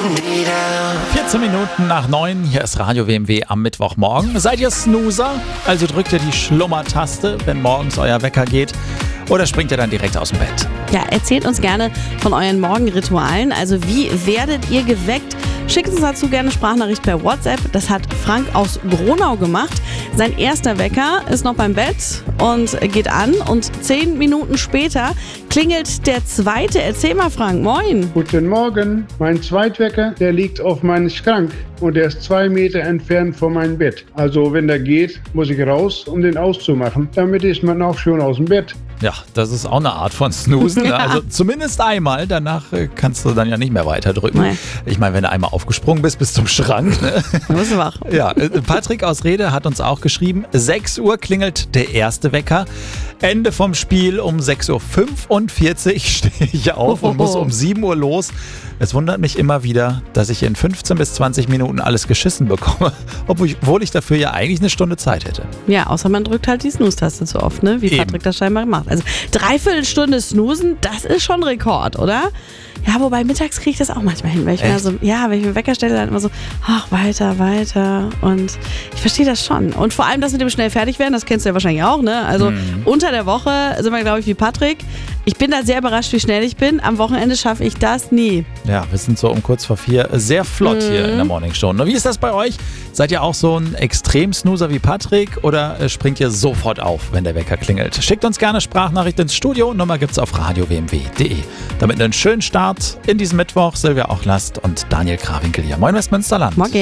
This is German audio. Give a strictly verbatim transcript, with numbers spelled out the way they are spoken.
vierzehn Minuten nach neun, hier ist Radio W M W am Mittwochmorgen. Seid ihr Snoozer? Also drückt ihr die Schlummertaste, wenn morgens euer Wecker geht, oder springt ihr dann direkt aus dem Bett? Ja, erzählt uns gerne von euren Morgenritualen. Also wie werdet ihr geweckt? Schickt uns dazu gerne eine Sprachnachricht per WhatsApp. Das hat Frank aus Gronau gemacht. Sein erster Wecker ist noch beim Bett und geht an. Und zehn Minuten später klingelt der zweite. Erzähl mal, Frank. Moin. Guten Morgen. Mein Zweitwecker, der liegt auf meinem Schrank und der ist zwei Meter entfernt von meinem Bett. Also wenn der geht, muss ich raus, um den auszumachen. Damit ist man auch schon aus dem Bett. Ja, das ist auch eine Art von Snoozen. Ja. Also zumindest einmal. Danach äh, kannst du dann ja nicht mehr weiter drücken. Nee. Ich meine, wenn du einmal aufgesprungen bist bis zum Schrank. Ne? Du bist wach. Ja, äh, Patrick aus Rede hat uns auch geschrieben, sechs Uhr klingelt der erste Wecker. Ende vom Spiel um sechs Uhr fünfundvierzig stehe ich auf und muss um sieben Uhr los. Es wundert mich immer wieder, dass ich in fünfzehn bis zwanzig Minuten alles geschissen bekomme, obwohl ich dafür ja eigentlich eine Stunde Zeit hätte. Ja, außer man drückt halt die Snooze-Taste zu oft, ne? Wie Eben. Patrick das scheinbar macht. Also dreiviertel Stunde snoosen, das ist schon Rekord, oder? Ja, wobei mittags kriege ich das auch manchmal hin, weil ich mir so, ja, wenn ich mir Wecker stelle, dann immer so, ach, weiter, weiter. Und ich verstehe das schon. Und vor allem das mit dem schnell fertig werden, das kennst du ja wahrscheinlich auch, ne? Also Mhm. unter der Woche sind wir, glaube ich, wie Patrick. Ich bin da sehr überrascht, wie schnell ich bin. Am Wochenende schaffe ich das nie. Ja, wir sind so um kurz vor vier sehr flott hier in der Morningshow. Wie ist das bei euch? Seid ihr auch so ein Extrem-Snoozer wie Patrick oder äh, springt ihr sofort auf, wenn der Wecker klingelt? Schickt uns gerne Sprachnachricht ins Studio. Nummer gibt's auf radio w m w punkt d e. Damit einen schönen Start in diesen Mittwoch. Silvia Ochlast und Daniel Krawinkel hier. Moin Westmünsterland. Morgen.